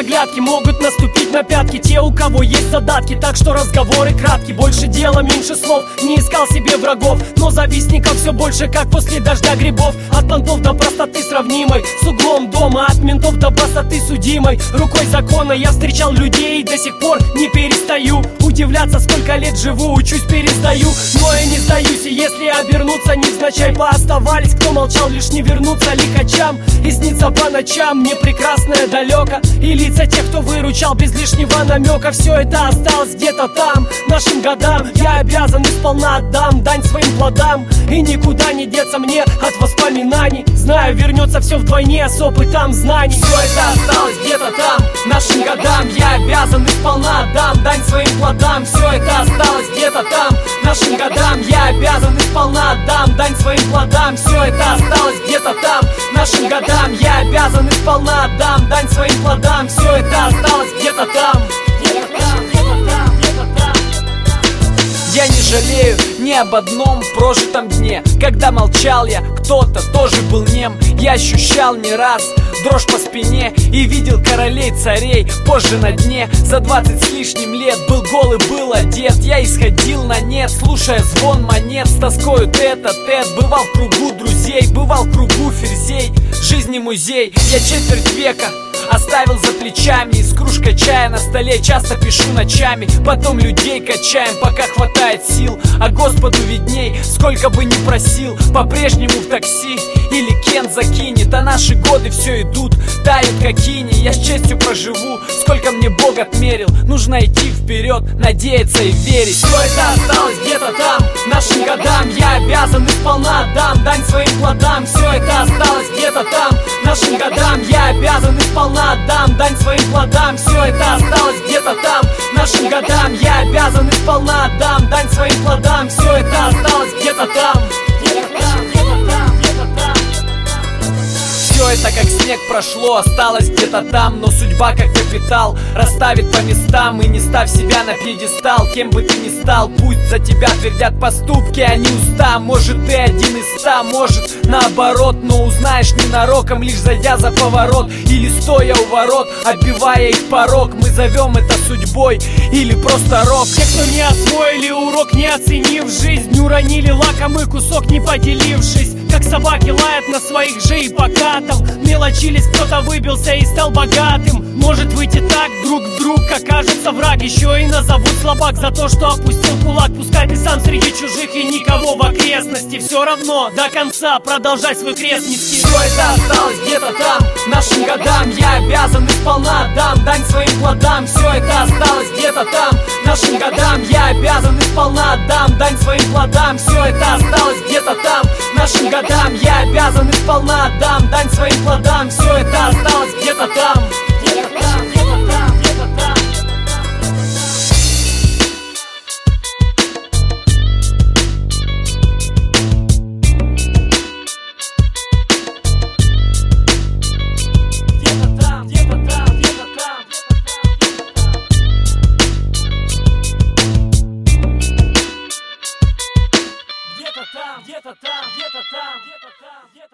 оглядки могут наступить на пятки те, у кого есть задатки. Так что разговоры краткие, больше дела, меньше слов. Не искал себе врагов, но завистников все больше, как после дождя грибов. От понтов до простоты сравнимой с углом дома, от ментов до простоты судимой. Рукой закона я встречал людей и до сих пор не перестаю удивляться, сколько лет живу, учусь, пересдаю. Но я не сдаюсь, и если обернуться невзначай, пооставались, кто молчал, лишь не вернуться лихачам. И снится по ночам мне прекрасное далеко, и лица тех, кто выручал без лишнего намека. Все это осталось где-то там, нашим годам. Я обязан и сполна отдам дань своим плодам, и никуда не деться мне от воспоминаний. Знаю, вернется все вдвойне с опытом знаний. Все это осталось где-то там, нашим годам. Я обязан и сполна отдам дань своим плодам. Все это осталось где-то там, нашим годам. Я обязан и сполна отдам дань своим плодам. Все это осталось где-то там, нашим годам. Я обязан и сполна отдам дань своим плодам. Все это осталось где-то там. Я не жалею ни об одном прожитом дне. Когда молчал я, кто-то тоже был нем. Я ощущал не раз дрожь по спине и видел королей, царей позже на дне. За 20 с лишним лет был голый, был одет. Я исходил на нет, слушая звон монет, с тоскою тет-а-тет. Бывал в кругу друзей, бывал в кругу ферзей. Жизни музей, я четверть века оставил за плечами. Из кружка чая на столе часто пишу ночами. Потом людей качаем, пока хватает сил. А Господу видней, сколько бы ни просил. По-прежнему в такси или Кен закинет. А наши годы все идут, тают как иней. Я с честью проживу, сколько мне Бог отмерил. Нужно идти вперед, надеяться и верить. Все это осталось где-то там, нашим годам. Я обязан и сполна отдам дань своим плодам. Все это осталось где-то там, нашим годам. Я обязан и сполна отдам дань своим плодам. Все это осталось где-то там, нашим годам. Я обязан и сполна отдам дань своим плодам. Все это осталось где-то там. Все это как снег прошло, осталось где-то там. Но судьба как капитал расставит по местам. И не ставь себя на пьедестал, кем бы ты ни стал. Пусть за тебя твердят поступки, а не уста. Может ты один из 100, может наоборот. Но узнаешь ненароком, лишь зайдя за поворот. Или стоя у ворот, отбивая их порог. Мы зовем это судьбой или просто рок. Те, кто не освоили урок, не оценив жизнь, уронили лакомый кусок, не поделившись. Как собаки лают на своих же и покатов. Мелочились, кто-то выбился и стал богатым. Может выйти так, друг в друг, как кажется враг. Еще и назовут слабак за то, что опустил кулак. Пускай ты сам среди чужих и никого в окрестности. Все равно до конца продолжай свой крест нести. Все это осталось где-то там, нашим годам. Я обязан и сполна отдам дань своим плодам. Все это осталось где-то там, нашим годам. Я обязан и сполна отдам дань своим плодам. Все это осталось где-то там, нашим годам. Я обязан и сполна отдам дань своим плодам. Все это осталось где-то там. Где-то там, где-то там, где-то там, где-то там, где-то там.